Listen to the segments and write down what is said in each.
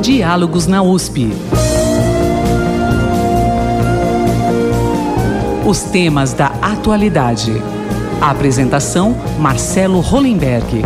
Diálogos na USP. Os temas da atualidade. A apresentação, Marcelo Hollenberg.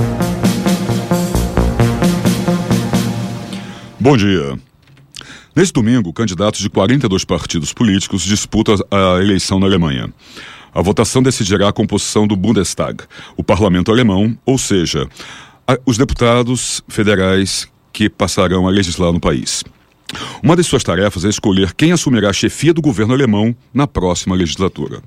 Bom dia. Neste domingo, candidatos de 42 partidos políticos disputam a eleição na Alemanha. A votação decidirá a composição do Bundestag, o parlamento alemão, ou seja, os deputados federais que passarão a legislar no país. Uma de suas tarefas é escolher quem assumirá a chefia do governo alemão na próxima legislatura.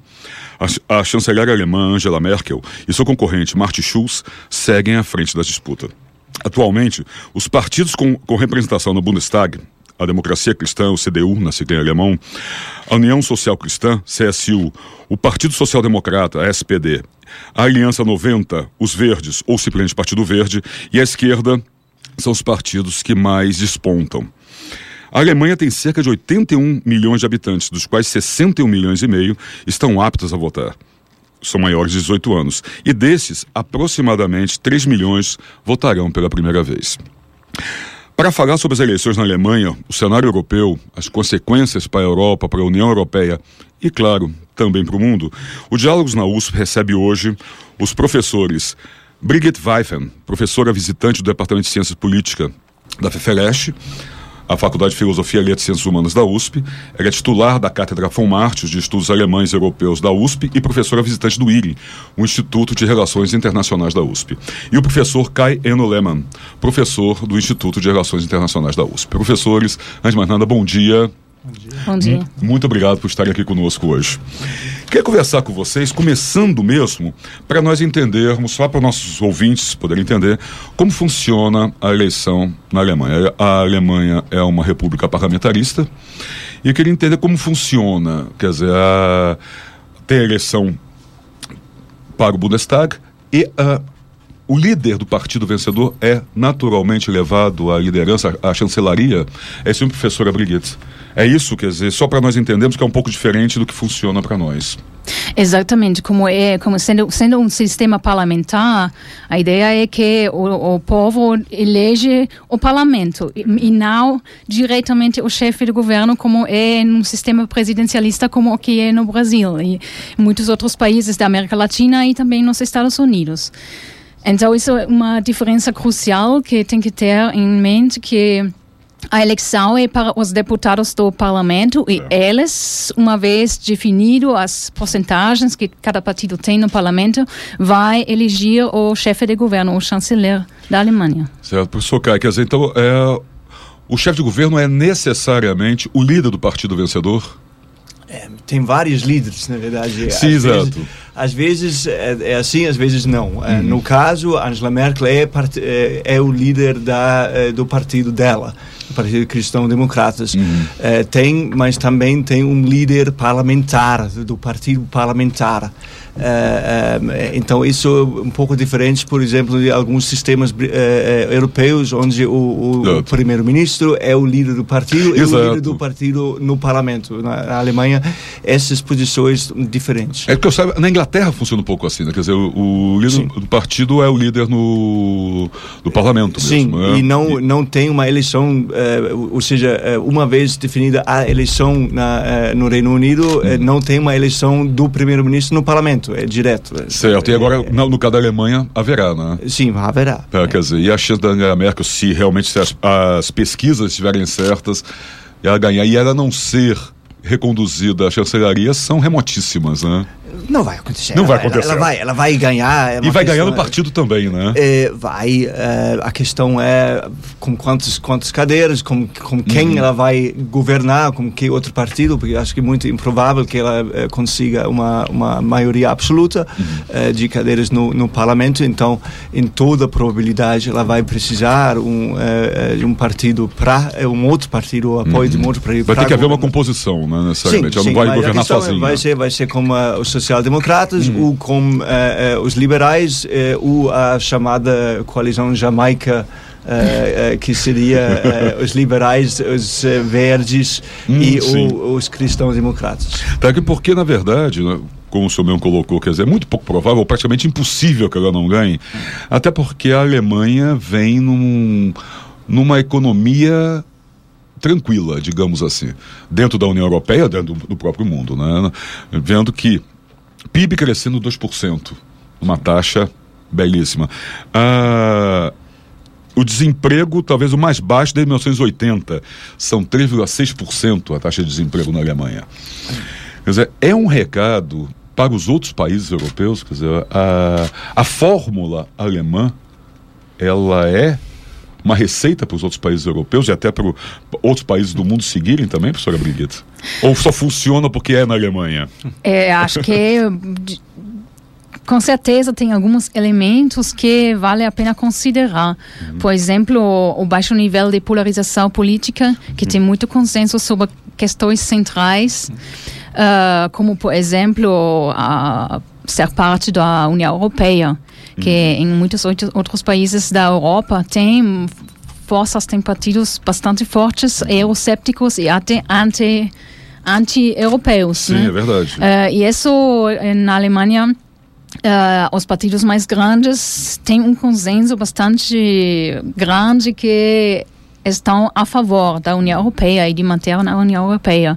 A chanceler alemã Angela Merkel e seu concorrente Martin Schulz seguem à frente da disputa. Atualmente, os partidos com representação no Bundestag, a Democracia Cristã, o CDU, na sigla em alemão, a União Social Cristã, CSU, o Partido Social Democrata, a SPD, a Aliança 90, os Verdes, ou simplesmente Partido Verde, e a esquerda são os partidos que mais despontam. A Alemanha tem cerca de 81 milhões de habitantes, dos quais 61 milhões e meio estão aptos a votar. São maiores de 18 anos. E desses, aproximadamente 3 milhões votarão pela primeira vez. Para falar sobre as eleições na Alemanha, o cenário europeu, as consequências para a Europa, para a União Europeia e, claro, também para o mundo, o Diálogos na USP recebe hoje os professores Brigitte Weiffen, professora visitante do Departamento de Ciências Políticas da FFLeste, a Faculdade de Filosofia, Letras e Ciências Humanas da USP. Ela é titular da Cátedra von Martius de Estudos Alemães e Europeus da USP e professora visitante do IRI, o Instituto de Relações Internacionais da USP. E o professor Kai Enno Lehmann, professor do Instituto de Relações Internacionais da USP. Professores, antes de mais nada, bom dia. Bom dia. Muito obrigado por estarem aqui conosco hoje. Queria conversar com vocês, começando mesmo, para nós entendermos, só para nossos ouvintes poderem entender, como funciona a eleição na Alemanha. A Alemanha é uma república parlamentarista e eu queria entender como funciona, quer dizer, tem a eleição para o Bundestag e o líder do partido vencedor é naturalmente levado à liderança, à chancelaria. É sempre professora Brigitte. É isso, quer dizer, só para nós entendermos que é um pouco diferente do que funciona para nós. Exatamente, como sendo um sistema parlamentar, a ideia é que o povo elege o parlamento e não diretamente o chefe do governo, como é num sistema presidencialista como o que é no Brasil e em muitos outros países da América Latina e também nos Estados Unidos. Então isso é uma diferença crucial que tem que ter em mente, que a eleição é para os deputados do parlamento e eles, uma vez definido as porcentagens que cada partido tem no parlamento, vai eleger o chefe de governo, o chanceler da Alemanha. Certo, professor Kai, quer dizer, então o chefe de governo é necessariamente o líder do partido vencedor? Tem vários líderes, na verdade. Sim, exato. Às vezes é assim, às vezes não. No caso, Angela Merkel é o líder do partido dela, do Partido Cristão Democratas. Mas também tem um líder parlamentar, do partido parlamentar. Então isso é um pouco diferente, por exemplo, de alguns sistemas europeus, onde o primeiro-ministro é o líder do partido e o líder do partido no parlamento. Na Alemanha, essas posições diferentes. É que eu saiba, na Inglaterra funciona um pouco assim, né? Quer dizer, o líder do partido é o líder do parlamento mesmo. Sim, né? E não tem uma eleição, ou seja, uma vez definida a eleição no Reino Unido, não tem uma eleição do primeiro-ministro no parlamento. É direto. Certo, e agora no caso da Alemanha haverá, né? Sim, haverá. Quer dizer, e a chance da Angela Merkel, se realmente as pesquisas estiverem certas, ela ganhar e ela não ser reconduzida à chancelaria, são remotíssimas, né? Não vai acontecer. Não vai acontecer. Ela vai ganhar. E vai ganhar no partido também, né? Vai. A questão é com quantas cadeiras, com quem ela vai governar, com que outro partido, porque acho que é muito improvável que ela consiga uma maioria absoluta de cadeiras no parlamento. Então, em toda probabilidade, ela vai precisar de um partido um outro partido, o apoio de um outro partido. Vai ter que haver uma composição, né, necessariamente. Ela não vai governar sozinha. Vai ser como os social-democratas, ou com os liberais, ou a chamada coalizão Jamaica, que seria os liberais, os verdes e os cristãos-democratas. Porque, na verdade, né, como o senhor mesmo colocou, quer dizer, é muito pouco provável, praticamente impossível que ela não ganhe, até porque a Alemanha vem numa economia tranquila, digamos assim, dentro da União Europeia, dentro do próprio mundo, né? Vendo que PIB crescendo 2%, uma taxa belíssima. O desemprego, talvez o mais baixo desde 1980, são 3,6% a taxa de desemprego na Alemanha. Quer dizer, é um recado para os outros países europeus. Quer dizer, a fórmula alemã, ela é uma receita para os outros países europeus e até para outros países do mundo seguirem também, professora Brigitte? Ou só funciona porque é na Alemanha? Acho que com certeza tem alguns elementos que vale a pena considerar. Por exemplo, o baixo nível de polarização política, que tem muito consenso sobre questões centrais, como, por exemplo, ser parte da União Europeia, que em muitos outros países da Europa tem forças, tem partidos bastante fortes, eurocépticos e até anti-europeus. Sim, né? É verdade. E isso, na Alemanha, os partidos mais grandes têm um consenso bastante grande que estão a favor da União Europeia e de manter na União Europeia.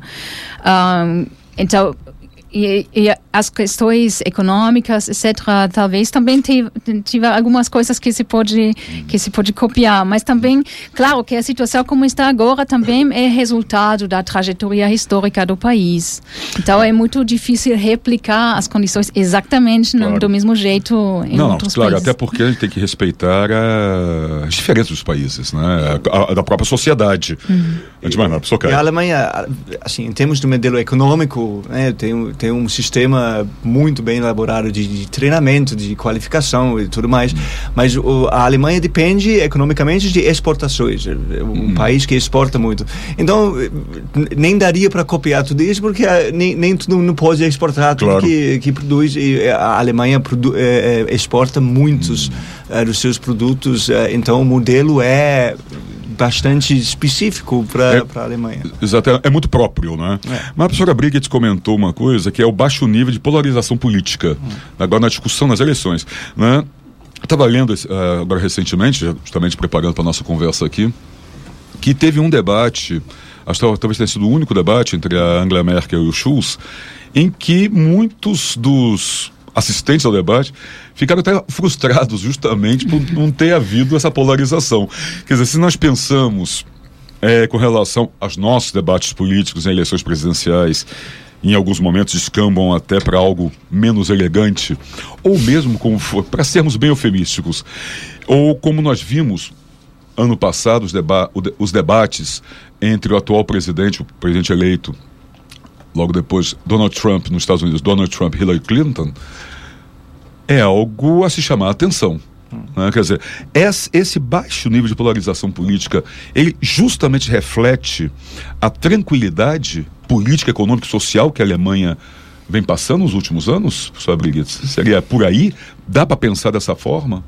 Então, e as questões econômicas, etc., talvez também tiver algumas coisas que se pode copiar, mas também, claro, que a situação como está agora também é resultado da trajetória histórica do país. Então é muito difícil replicar as condições exatamente do mesmo jeito em outros países. Até porque a gente tem que respeitar as diferenças dos países, né? Da própria sociedade. Antes de mais nada, professor Caio. E a Alemanha, assim, em termos do modelo econômico, né, tem um sistema muito bem elaborado de treinamento, de qualificação e tudo mais, mas a Alemanha depende economicamente de exportações, um país que exporta muito. Então, nem daria para copiar tudo isso, porque nem tudo não pode exportar tudo que produz, e a Alemanha exporta muitos dos seus produtos, então o modelo é bastante específico para a Alemanha. Exato, é muito próprio, né? Mas a professora Brigitte comentou uma coisa, que é o baixo nível de polarização política, agora na discussão nas eleições, né? Eu estava lendo agora recentemente, justamente preparando para a nossa conversa aqui, que teve um debate, acho que talvez tenha sido o único debate entre a Angela Merkel e o Schulz, em que muitos dos assistentes ao debate ficaram até frustrados justamente por não ter havido essa polarização. Quer dizer, se nós pensamos com relação aos nossos debates políticos em eleições presidenciais, em alguns momentos descambam até para algo menos elegante, ou mesmo, como for, para sermos bem eufemísticos, ou como nós vimos ano passado os debates entre o atual presidente, o presidente eleito, logo depois Donald Trump nos Estados Unidos, Donald Trump e Hillary Clinton, é algo a se chamar a atenção. Né? Quer dizer, esse baixo nível de polarização política, ele justamente reflete a tranquilidade política, econômica e social que a Alemanha vem passando nos últimos anos, professor Brigitte? Seria por aí? Dá para pensar dessa forma?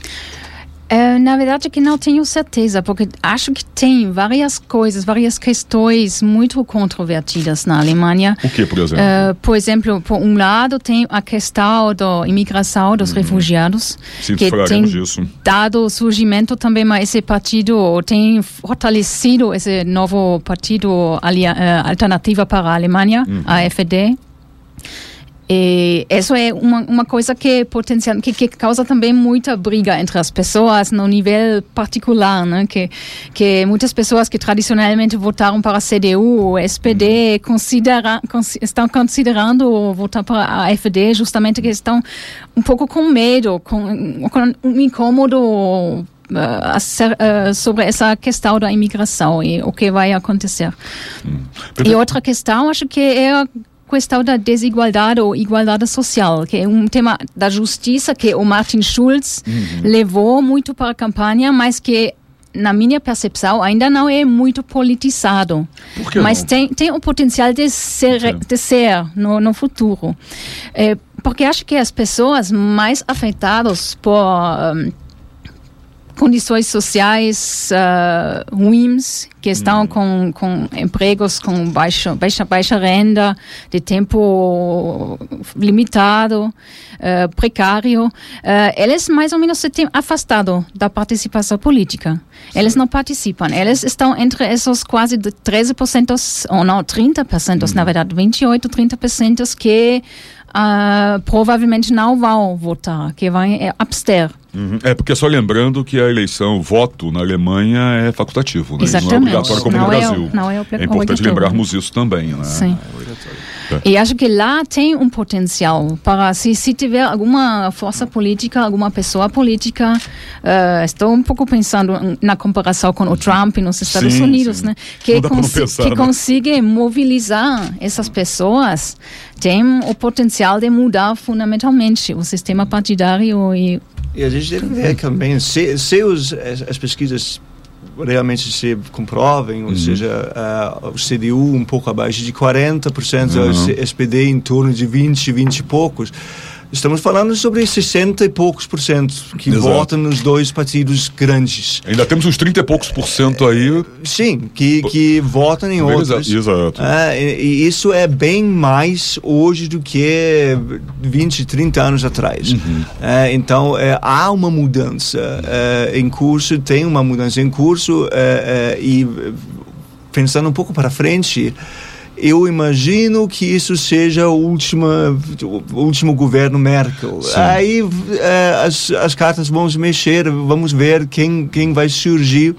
Na verdade que não tenho certeza, porque acho que tem várias coisas, várias questões muito controvertidas na Alemanha. O que, por exemplo? Por exemplo, por um lado tem a questão da imigração dos refugiados, que tem dado o surgimento também, mas esse partido tem fortalecido esse novo partido Alternativa para a Alemanha, a AfD. E isso é uma coisa que causa também muita briga entre as pessoas no nível particular, né? Que muitas pessoas que tradicionalmente votaram para a CDU ou SPD estão considerando votar para a AfD, justamente que estão um pouco com medo, com um incômodo sobre essa questão da imigração e o que vai acontecer. E outra questão, acho que é a questão da desigualdade ou igualdade social, que é um tema da justiça que o Martin Schulz levou muito para a campanha, mas que, na minha percepção, ainda não é muito politizado. Por que mas não? tem o potencial de ser no futuro. Porque acho que as pessoas mais afetadas por condições sociais ruins, que estão com empregos com baixa renda, de tempo limitado, precário, eles mais ou menos se têm afastado da participação política. Eles não participam. Eles estão entre esses quase 13%, ou não, 30%, na verdade, 28%, 30% que provavelmente não vão votar, que vão abster. Porque só lembrando que a eleição, o voto na Alemanha é facultativo, né? Exatamente. Não é obrigatório como no Brasil. Não é importante lembrarmos isso também, né? Sim. E acho que lá tem um potencial para, se tiver alguma força política, alguma pessoa política, estou um pouco pensando na comparação com o Trump nos Estados Unidos, né? Que consiga mobilizar essas pessoas, tem o potencial de mudar fundamentalmente o sistema partidário. E a gente deve ver também, se as pesquisas realmente se comprovem, ou seja, o CDU um pouco abaixo de 40%, o SPD em torno de 20 e poucos, estamos falando sobre 60 e poucos % que votam nos dois partidos grandes. Ainda temos uns 30 e poucos % aí. Sim, que votam em outros. Exato. E isso é bem mais hoje do que 20, 30 anos atrás. Então, há uma mudança em curso, tem uma mudança em curso, e pensando um pouco para frente, eu imagino que isso seja o último governo Merkel. Sim. Aí as cartas vão se mexer, vamos ver quem vai surgir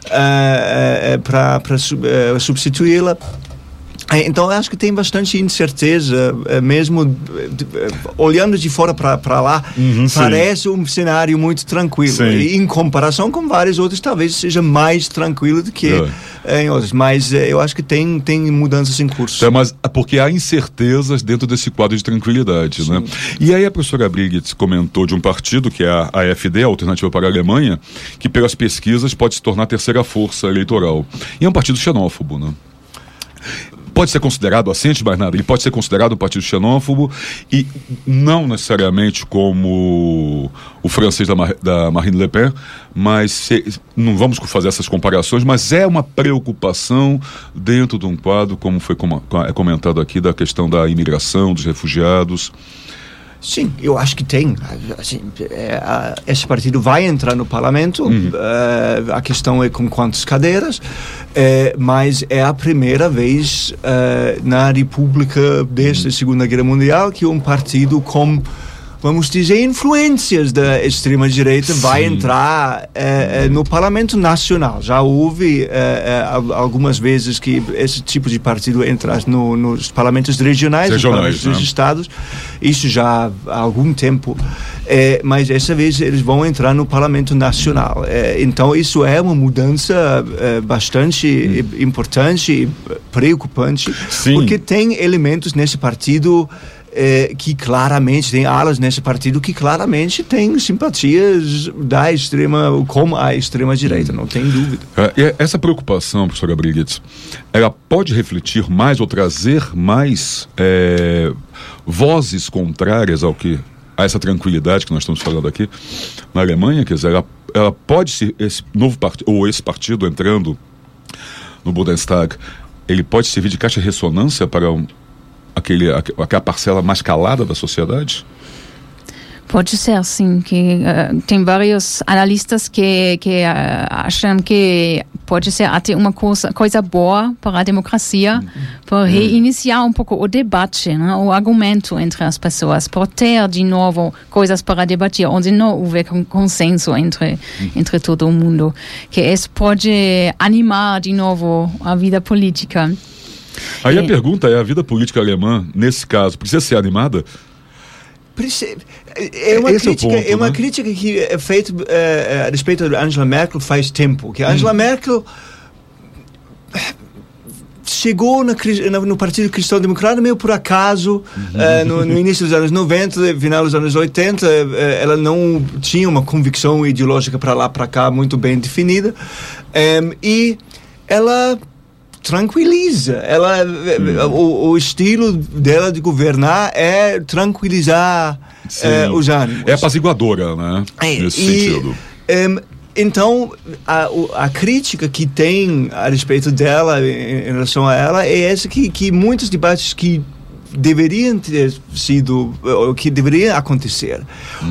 para substituí-la. Então, eu acho que tem bastante incerteza, mesmo olhando de fora para lá, parece um cenário muito tranquilo. E, em comparação com vários outros, talvez seja mais tranquilo do que em outros. Mas eu acho que tem mudanças em curso. Mas porque há incertezas dentro desse quadro de tranquilidade, né? E aí a professora Brigitte comentou de um partido, que é a AfD, a Alternativa para a Alemanha, que pelas pesquisas pode se tornar a terceira força eleitoral. E é um partido xenófobo, né? Pode ser considerado, assim, antes de mais nada, ele pode ser considerado um partido xenófobo, e não necessariamente como o francês da Marine Le Pen, mas não vamos fazer essas comparações, mas é uma preocupação dentro de um quadro, como foi comentado aqui, da questão da imigração, dos refugiados. Sim, eu acho que tem. Assim, esse partido vai entrar no parlamento, a questão é com quantas cadeiras, mas é a primeira vez na República desde a Segunda Guerra Mundial que um partido com, vamos dizer, influências da extrema-direita vai entrar no Parlamento Nacional. Já houve algumas vezes que esse tipo de partido entra nos parlamentos regionais, nos parlamentos dos estados. Isso já há algum tempo. Mas dessa vez eles vão entrar no Parlamento Nacional. Então isso é uma mudança bastante importante e preocupante, porque tem elementos nesse partido que claramente tem alas nesse partido que claramente tem simpatias com a extrema direita, não tem dúvida. Essa preocupação, professora Brigitte, ela pode refletir mais ou trazer mais vozes contrárias a essa tranquilidade que nós estamos falando aqui na Alemanha? Quer dizer, ela pode ser, esse novo partido, ou esse partido entrando no Bundestag, ele pode servir de caixa de ressonância para aquela parcela mais calada da sociedade? Pode ser, sim. Tem vários analistas que acham que pode ser até uma coisa boa para a democracia, para reiniciar um pouco o debate, né, o argumento entre as pessoas, por ter de novo coisas para debater, onde não houve consenso entre todo o mundo. Que isso pode animar de novo a vida política. Aí a pergunta é, a vida política alemã, nesse caso, precisa ser animada? É uma crítica que é feita a respeito da Angela Merkel faz tempo. Que a Angela Merkel chegou no Partido Cristão Democrata meio por acaso, no início dos anos 90, final dos anos 80, ela não tinha uma convicção ideológica para lá, para cá, muito bem definida, e ela tranquiliza. O estilo dela de governar é tranquilizar os ânimos. É apaziguadora, né? Nesse sentido. Então, a crítica que tem a respeito dela, em relação a ela, é essa que muitos debates que deveriam ter sido, que deveriam acontecer.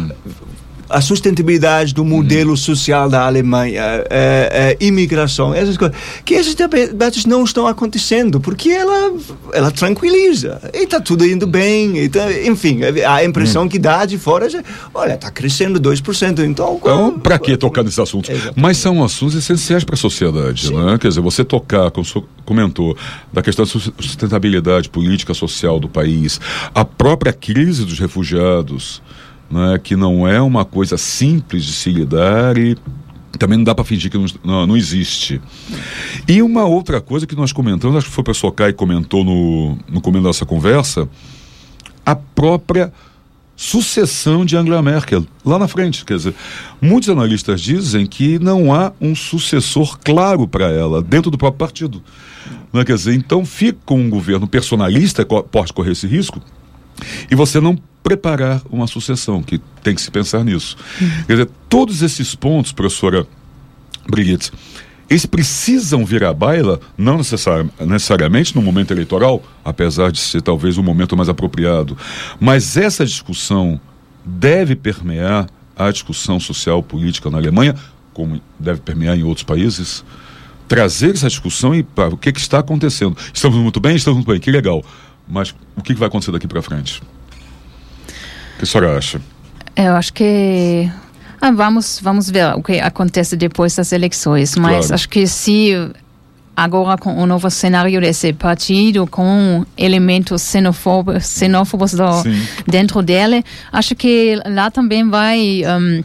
A sustentabilidade do modelo social da Alemanha, imigração, essas coisas, que esses debates não estão acontecendo, porque ela tranquiliza, e está tudo indo bem, enfim, a impressão que dá de fora, olha, está crescendo 2%, então para que tocar nesses assuntos? Exatamente. Mas são assuntos essenciais para a sociedade, né? Quer dizer, você tocar, como o senhor comentou, da questão da sustentabilidade política social do país, a própria crise dos refugiados, né, que não é uma coisa simples de se lidar e também não dá para fingir que não existe. E uma outra coisa que nós comentamos, acho que foi o professor Kai comentou no começo da nossa conversa, a própria sucessão de Angela Merkel lá na frente. Quer dizer, muitos analistas dizem que não há um sucessor claro para ela dentro do próprio partido. Né? Quer dizer, então fica com um governo personalista, pode correr esse risco, e você não preparar uma sucessão, que tem que se pensar nisso. Quer dizer, todos esses pontos, professora Brigitte, eles precisam vir à baila, não necessariamente no momento eleitoral, apesar de ser talvez o momento mais apropriado, mas essa discussão deve permear a discussão social política na Alemanha, como deve permear em outros países, trazer essa discussão e para o que está acontecendo. Estamos muito bem, que legal, mas o que vai acontecer daqui para frente? O que a senhora acha? Eu acho que vamos ver o que acontece depois das eleições, mas claro, acho que se agora com o novo cenário desse partido, com elementos xenófobos dentro dele, acho que lá também vai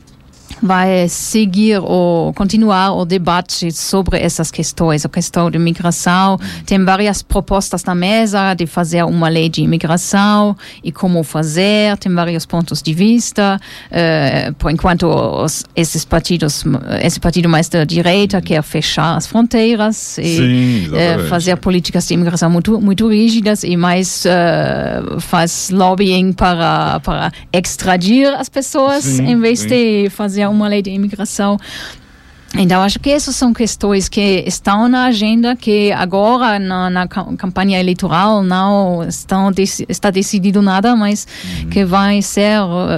seguir ou continuar o debate sobre essas questões, a questão de imigração. Tem várias propostas na mesa de fazer uma lei de imigração e como fazer, tem vários pontos de vista. Por enquanto, esse partido mais da direita quer fechar as fronteiras e fazer políticas de imigração muito, muito rígidas e mais faz lobbying para extradir as pessoas em vez de fazer uma lei de imigração. Então, acho que essas são questões que estão na agenda, que agora na campanha eleitoral não está decidido nada, mas que vai ser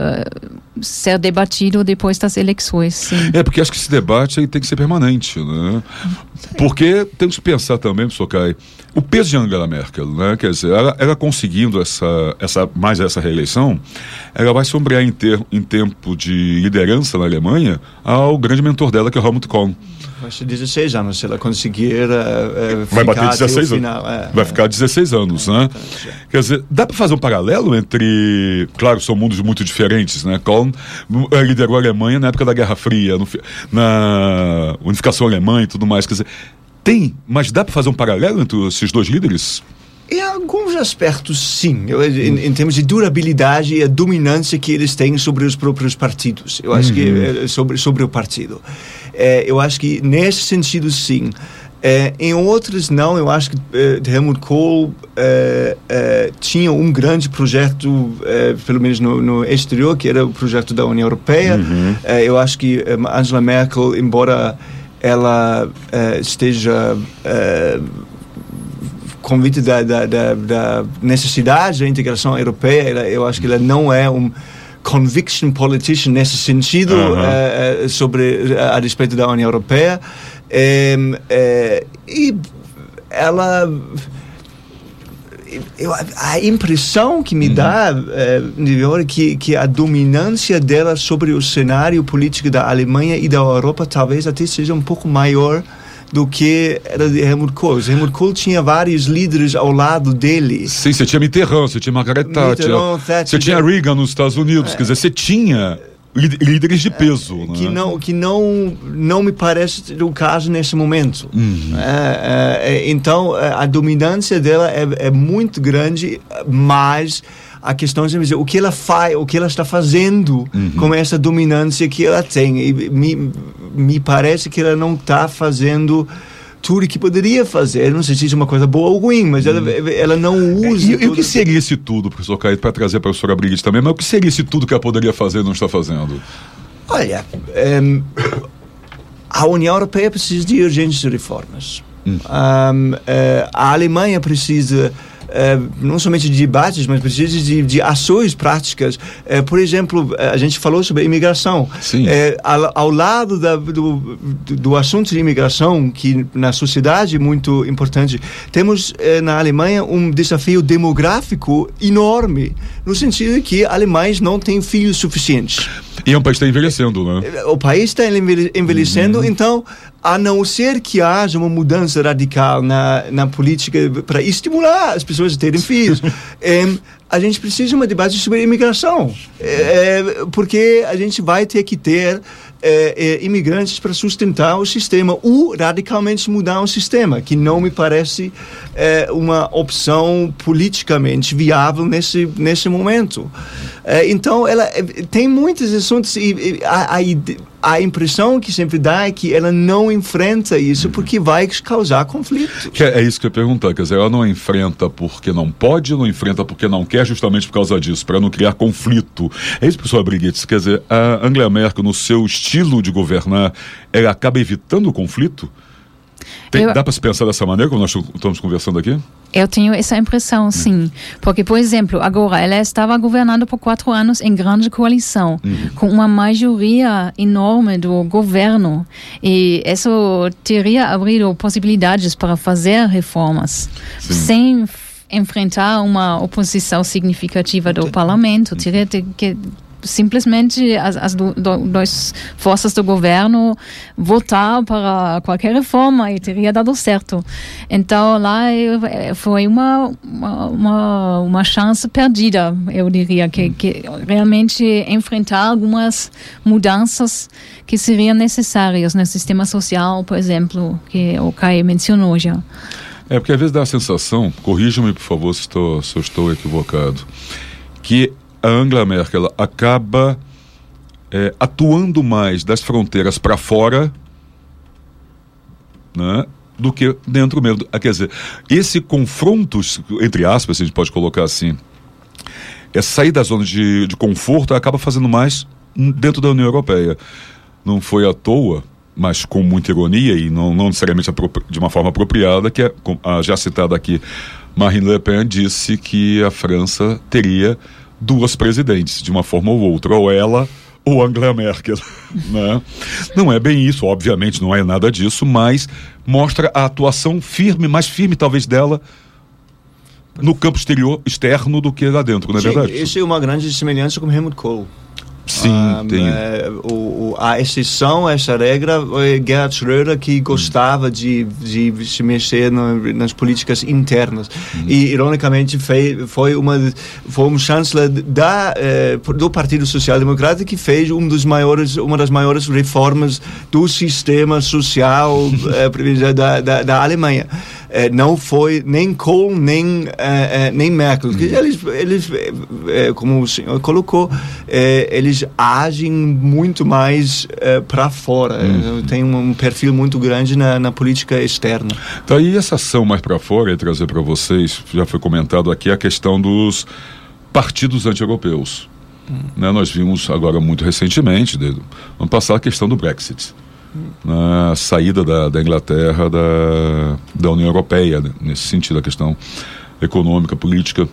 debatido depois das eleições. Sim. Porque acho que esse debate aí tem que ser permanente, né? Porque temos que pensar também, professor Kai, o peso de Angela Merkel, né? Quer dizer, ela conseguindo essa reeleição, ela vai sombrear em tempo de liderança na Alemanha ao grande mentor dela, que é o Helmut Kohl. Vai ser 16 anos, se ela conseguir vai bater 16 anos. Vai ficar 16 anos, né? Quer dizer, dá para fazer um paralelo entre... Claro, são mundos muito diferentes, né? Kohl liderou a Alemanha na época da Guerra Fria, na unificação alemã e tudo mais. Quer dizer, mas dá para fazer um paralelo entre esses dois líderes? Em alguns aspectos, sim. Em termos de durabilidade e a dominância que eles têm sobre os próprios partidos. Eu acho que sobre o partido. Eu acho que nesse sentido, sim. Em outros, não. Eu acho que Helmut Kohl tinha um grande projeto, pelo menos no exterior, que era o projeto da União Europeia. Eu acho que Angela Merkel, embora ela esteja convite da necessidade da integração europeia, eu acho que ela não é um conviction politician nesse sentido a respeito da União Europeia. E ela... a impressão que me dá que a dominância dela sobre o cenário político da Alemanha e da Europa talvez até seja um pouco maior do que era de Helmut Kohl. Helmut Kohl tinha vários líderes ao lado dele. Sim, você tinha Mitterrand, você tinha Margaret Thatcher, você tinha Reagan nos Estados Unidos, quer dizer, você tinha líderes de peso. Que não me parece o caso nesse momento. Então, a dominância dela é muito grande, mas a questão é o que ela faz, o que ela está fazendo com essa dominância que ela tem. E me parece que ela não está fazendo tudo que poderia fazer. Não sei se isso é uma coisa boa ou ruim, mas ela não usa... E o que seria esse tudo, professor Caíto, para trazer para a professora Brigitte também, mas o que seria esse tudo que ela poderia fazer e não está fazendo? Olha, a União Europeia precisa de urgentes reformas. A Alemanha precisa não somente de debates, mas precisa de ações práticas. Por exemplo, a gente falou sobre a imigração. Ao lado do assunto de imigração, que na sociedade é muito importante, temos na Alemanha um desafio demográfico enorme, no sentido de que alemães não têm filhos suficientes. E é um país que está envelhecendo, né? O país está envelhecendo, então, a não ser que haja uma mudança radical na política para estimular as pessoas a terem filhos, a gente precisa de um debate sobre imigração, porque a gente vai ter que ter imigrantes para sustentar o sistema ou radicalmente mudar o sistema, que não me parece uma opção politicamente viável nesse momento. Então, ela tem muitos assuntos e a impressão que sempre dá é que ela não enfrenta isso porque vai causar conflito. É isso que eu ia perguntar, quer dizer, ela não enfrenta porque não pode, não enfrenta porque não quer, justamente por causa disso, para não criar conflito. É isso, professor Brigitte, quer dizer, a Angela Merkel, no seu estilo de governar, ela acaba evitando o conflito? Dá para se pensar dessa maneira, como nós estamos conversando aqui? Eu tenho essa impressão, sim. Porque, por exemplo, agora, ela estava governando por 4 anos em grande coalição, com uma maioria enorme do governo. E isso teria abrido possibilidades para fazer reformas, sem enfrentar uma oposição significativa do parlamento. Teria que simplesmente as duas forças do governo votar para qualquer reforma e teria dado certo. Então lá foi uma chance perdida, eu diria, que realmente enfrentar algumas mudanças que seriam necessárias no sistema social, por exemplo, que o Kai mencionou já. Porque às vezes dá a sensação, corrija-me por favor se eu estou equivocado, que a Angela Merkel acaba atuando mais das fronteiras para fora, né, do que dentro mesmo. Quer dizer, esse confronto, entre aspas, se a gente pode colocar assim, sair da zona de conforto, acaba fazendo mais dentro da União Europeia. Não foi à toa, mas com muita ironia e não necessariamente de uma forma apropriada, que a já citada aqui Marine Le Pen disse que a França teria 2 presidentes, de uma forma ou outra, ou ela ou Angela Merkel, né? Não é bem isso, obviamente não é nada disso, mas mostra a atuação mais firme talvez dela no campo externo do que lá dentro, não é verdade? Isso é uma grande semelhança com Helmut Kohl. Sim, tem. A exceção a essa regra é Gerhard Schröder, que gostava de se mexer nas políticas internas. E, ironicamente, foi um chanceler do Partido Social Democrata que fez uma das maiores reformas do sistema social da Alemanha. Não foi nem Kohl nem Merkel. Eles, como o senhor colocou, eles agem muito mais para fora. Tem um perfil muito grande na política externa. Então, e essa ação mais para fora, e trazer para vocês, já foi comentado aqui, a questão dos partidos anti-europeus. Né, nós vimos agora muito recentemente, vamos passar a questão do Brexit. Na saída da Inglaterra da União Europeia, né? Nesse sentido, a questão econômica, política.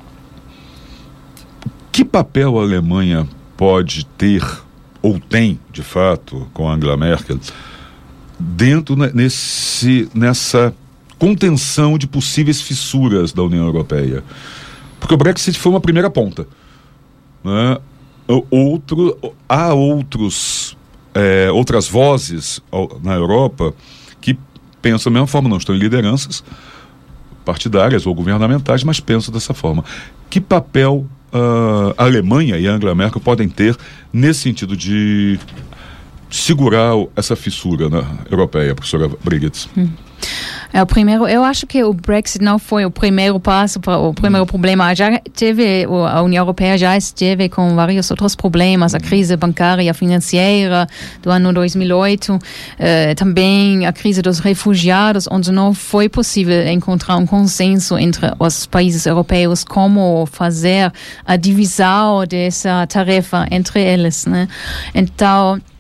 Que papel a Alemanha pode ter, ou tem, de fato, com a Angela Merkel, dentro nessa contenção de possíveis fissuras da União Europeia? Porque o Brexit foi uma primeira ponta, né? Há outras vozes na Europa que pensam da mesma forma, não estão em lideranças partidárias ou governamentais, mas pensam dessa forma. Que papel a Alemanha e a Angela Merkel podem ter nesse sentido de segurar essa fissura europeia, professora Brigitte? Eu acho que o Brexit não foi o primeiro passo, o primeiro problema. A União Europeia já esteve com vários outros problemas, a crise bancária financeira do ano 2008, também a crise dos refugiados, onde não foi possível encontrar um consenso entre os países europeus como fazer a divisão dessa tarefa entre eles, né? Então,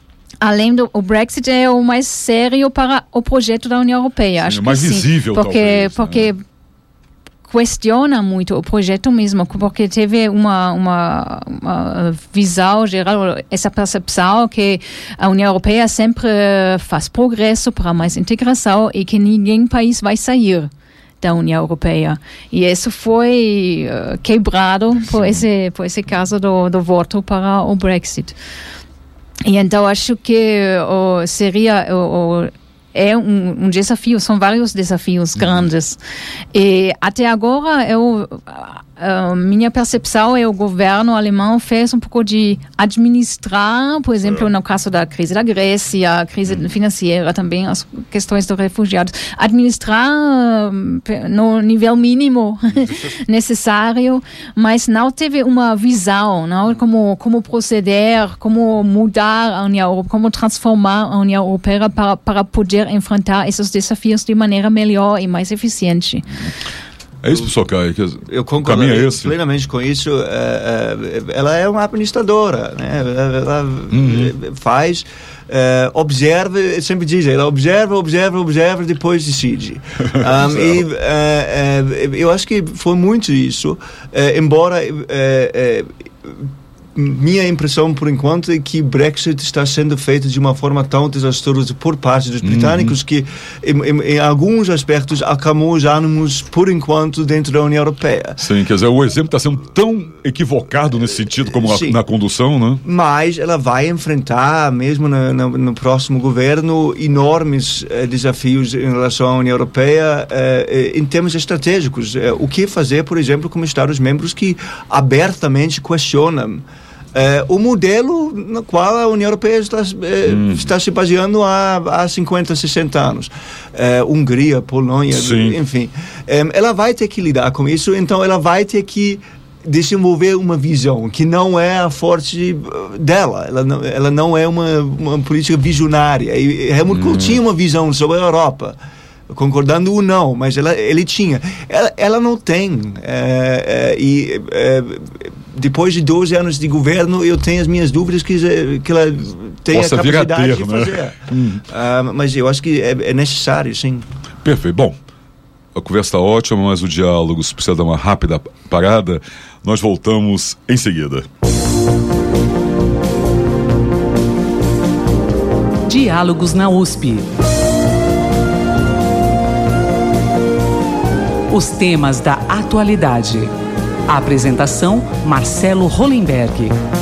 além do o Brexit é o mais sério para o projeto da União Europeia. Sim, acho é mais que visível, sim, talvez, porque questiona muito o projeto mesmo, porque teve uma visão geral, essa percepção que a União Europeia sempre faz progresso para mais integração e que ninguém país vai sair da União Europeia. E isso foi quebrado por esse caso do voto para o Brexit. E então acho que seria é um desafio, são vários desafios grandes. E até agora, minha percepção é o governo alemão fez um pouco de administrar, por exemplo, no caso da crise da Grécia, a crise financeira também, as questões dos refugiados, administrar no nível mínimo necessário, mas não teve uma visão, não? Como proceder, como mudar a União Europeia, como transformar a União Europeia para poder enfrentar esses desafios de maneira melhor e mais eficiente. É isso, professor Caio? Eu concordo plenamente com isso. Ela é uma administradora, né? Ela faz, observa, sempre diz, ela observa, depois decide. Eu acho que foi muito isso, embora minha impressão, por enquanto, é que o Brexit está sendo feito de uma forma tão desastrosa por parte dos britânicos que, em alguns aspectos, acalmou os ânimos, por enquanto, dentro da União Europeia. Sim, quer dizer, o exemplo está sendo tão equivocado nesse sentido como na condução, né? Mas ela vai enfrentar, mesmo no próximo governo, enormes desafios em relação à União Europeia em termos estratégicos. O que fazer, por exemplo, com Estados-membros que abertamente questionam o modelo no qual a União Europeia está se baseando há 50, 60 anos. Hungria, Polônia, enfim. Ela vai ter que lidar com isso, então ela vai ter que desenvolver uma visão que não é a forte dela. Ela não é uma política visionária. E Helmut Kohl tinha uma visão sobre a Europa, concordando ou não, mas ele tinha. Ela não tem. Depois de 12 anos de governo, eu tenho as minhas dúvidas que ela tem a capacidade de fazer. Né? Mas eu acho que é necessário, sim. Perfeito. Bom, a conversa está ótima, mas o diálogo precisa dar uma rápida parada. Nós voltamos em seguida. Diálogos na USP. Os temas da atualidade. A apresentação, Marcelo Hollenberg.